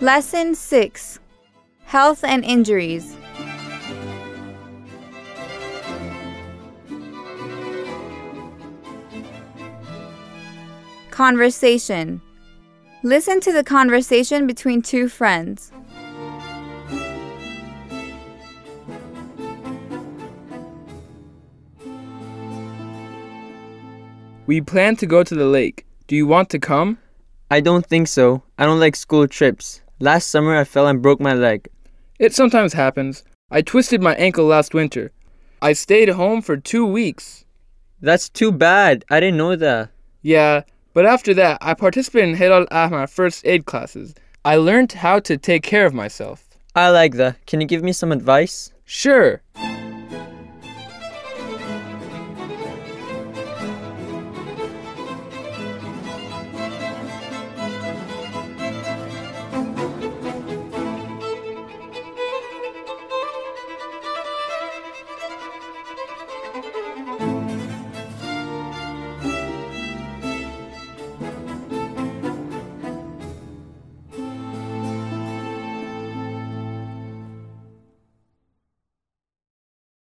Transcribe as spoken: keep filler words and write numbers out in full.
Lesson six. Health and Injuries. Conversation. Listen to the conversation between two friends. We plan to go to the lake. Do you want to come? I don't think so. I don't like school trips. Last summer I fell and broke my leg. It sometimes happens. I twisted my ankle last winter. I stayed home for two weeks. That's too bad. I didn't know that. Yeah, but after that, I participated in Hilal Ahmar first aid classes. I learned how to take care of myself. I like that. Can you give me some advice? Sure.